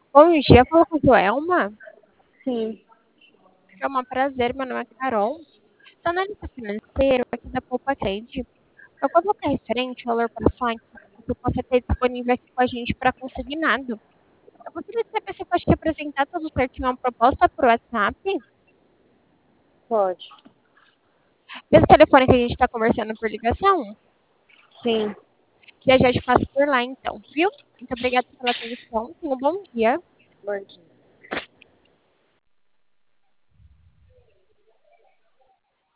Bom dia, fala com a Joelma. Sim, É um prazer, meu nome é Carol. Sou analista financeiro aqui da Poupa Trade. Eu coloquei referente ao valor passado que você possa ter disponível aqui com a gente para consignado. Eu gostaria de saber se eu posso te apresentar tudo certinho uma proposta por WhatsApp. pode. Mesmo telefone que a gente está conversando por ligação, Sim, já já te passo por lá então, viu? Muito obrigada pela atenção. Tenha um bom dia. bom dia.